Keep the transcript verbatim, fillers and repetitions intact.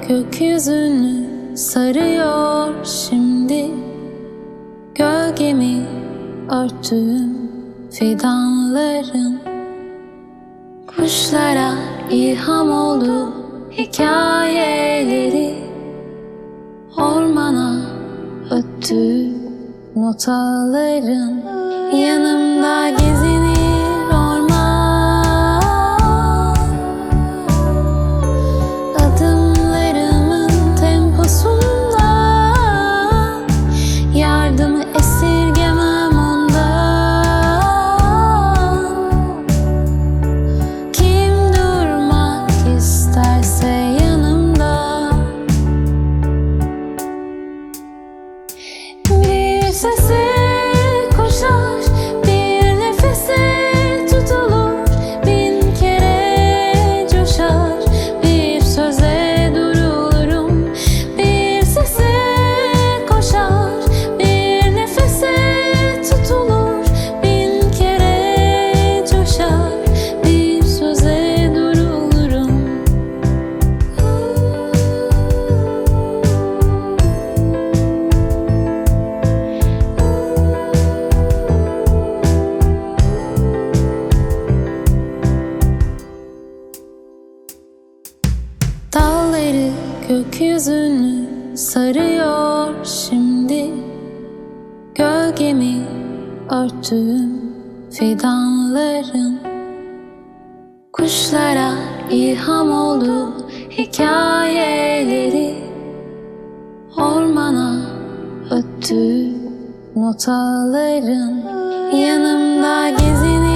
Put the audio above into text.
gökyüzünü sarıyor şimdi. Gölgemi örttüğüm fidanların kuşlara ilham oldu hikayeleri. Ormana öttü notaların yanımda gezinir orman. Adımlarımın temposunda yardımı esirgemem ondan. Kim durmak isterse yanımda. Bir sese koşar, bir nefese tutulur, bin kere coşar, bir söze durulurum. Bir sese koşar, bir nefese tutulur, bin kere coşar, bir söze durulurum. Dalları gökyüzünü sarıyor şimdi. Gölgemi örttüğüm fidanların kuşlara ilham oldu hikayeleri. Ormana öttü notaların yanımda gezinir